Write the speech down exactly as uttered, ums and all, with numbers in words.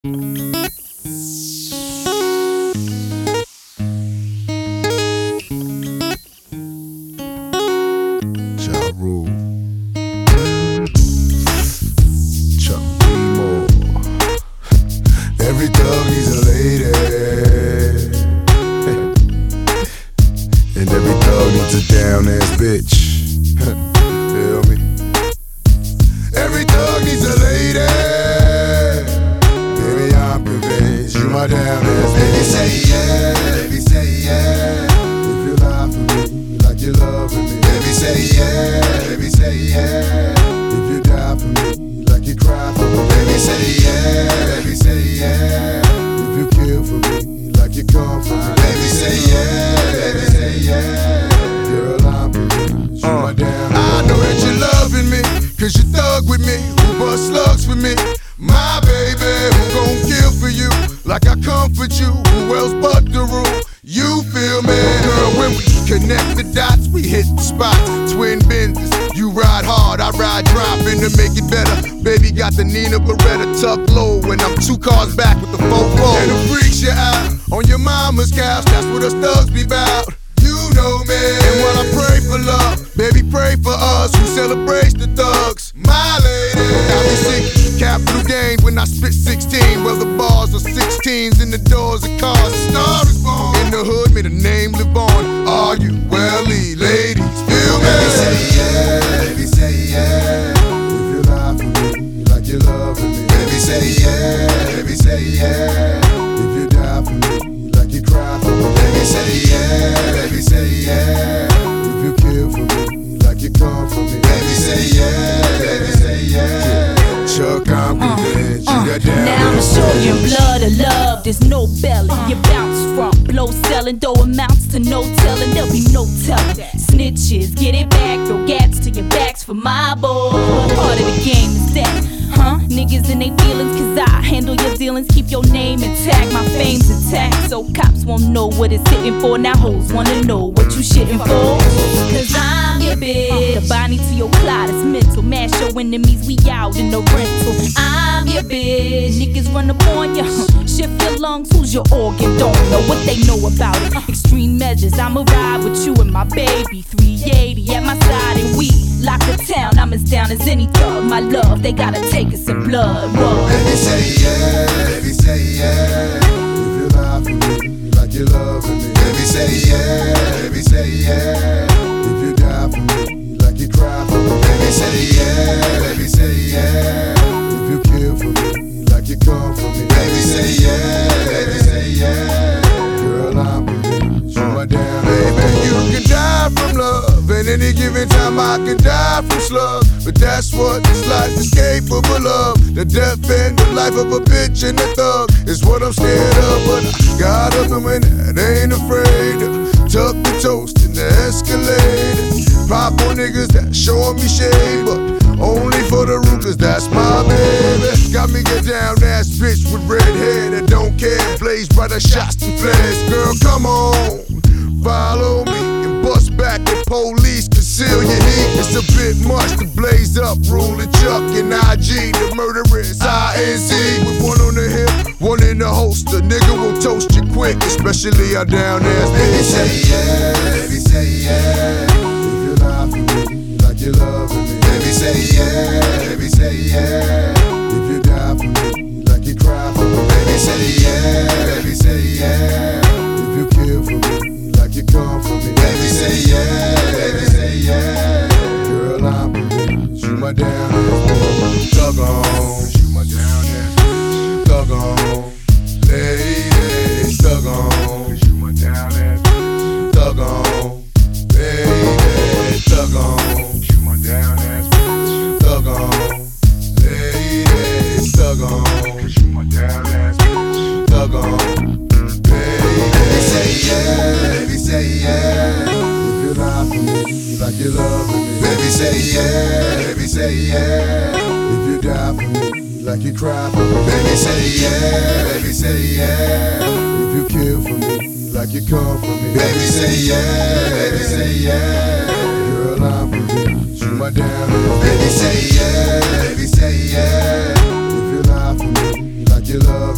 Ja Rule, Chuck D. Moore. Every thug needs a lady, and every thug needs a down-ass bitch. Feel me? Every thug needs a lady. Baby, I'm convinced you my down-ass bitch. Baby, say yeah. Baby, say yeah. If you lie for me like you loving me. Baby, say yeah. Baby, say yeah. If you die for me like you cry for me. Baby, say yeah. Baby, say yeah. If you kill for me like you come for me. Baby, say yeah. Baby, say yeah. Girl, I'm convinced you my down-ass. I know that you're loving me, cause you thug with me, who bust slugs for me. My baby, who gon' kill for you, like I comfort you, who else but the rule? You feel me? Girl, when we connect the dots, we hit the spots. Twin benders, you ride hard, I ride dropping to make it better. Baby got the Nina Beretta tucked low, and I'm two cars back with the four four. And it freaks you out on your mama's couch, that's what us thugs be bout. You know me. And while I pray for love, baby pray for us who celebrates the thugs. My lady, got me sick, capital gain when I spit sixteen. Well, the bars are sixteens in the doors of cars. The star is born in the hood, may the name live on. Are you welly, ladies? Feel me? Baby say yeah, baby say yeah. If you lie for me like you loving me. Baby say yeah, baby say yeah. If you die for me like you cry for me. Baby say yeah, baby say yeah. If you kill for me like you come for me. Baby say yeah, baby say yeah. Chuck, I'm convinced you got down. Now I'ma show you blood of love, there's no belly. You bounce from blow selling, though amounts to no telling. There'll be no telling. Snitches, get it back, throw gats to your backs for my boy. Part of the game is that, huh? Niggas in they feelings, cause I handle your dealings. Keep your name intact, my fame's intact. So cops won't know what it's hitting for. Now hoes wanna know what you shitting for. Cause I'm your bitch. The Bonnie to your Clyde is mental. Mash your enemies, we out in the rental. I'm your bitch. Niggas run up on ya. Shift your lungs, who's your organ? Don't know what they know about it. Extreme measures, I'ma ride with you and my baby. three eighty at my side and we lock the town. I'm as down as any thug. My love, they gotta take us in blood. Whoa. Baby say yeah, baby say yeah. If you lie for me like you loving me. Baby say yeah, baby say yeah. If you die for me like you cry for me. Baby say yeah, baby say yeah. If you kill for me like you come for me. Baby say yeah, baby say yeah. Girl, I'm convinced you my down. Baby, you can die from love, and any given time I can die from slugs. But that's what this life is capable of. The death and the life of a bitch and a thug is what I'm scared of. But I got a woman that ain't afraid to tuck the toast in the Escalade. Pop on niggas that showing me shade, but only for the root, cause that's my baby. Got me get down ass bitch with red hair that don't care. Blaze brighter shots and flares. Girl, come on, follow me and bust back the police. Conceal your heat, it's a bit much to blaze up. Ruling Chuck and I G, the murderers I N C. With one on the hip, one in the holster. Nigga will toast you quick, especially our down ass. Baby say yeah, baby say yeah. If you lie for me like you loving me. Baby say yeah, baby say yeah. If you die for me like you cry for me. Baby say yeah, baby say yeah. If you kill for me like you come for me. Baby say yeah, baby say yeah. Girl, I'm convinced you my down ass. Thug on, you my down ass. Thug on, lady, thug on, you my down ass. Thug on, baby, thug on, you my down ass. Thug on, lady, thug on, you my down ass. Thug on, baby. Baby say yeah, baby say yeah. If you lie for me like you loving me. Baby say yeah, baby say yeah. If you die for me like you cry for me. Baby say yeah, baby say yeah. If you kill for me like you come for me. Baby say yeah, baby say yeah. Girl, I'm convinced you my down. Baby say yeah, baby say yeah. If you lie for me like you love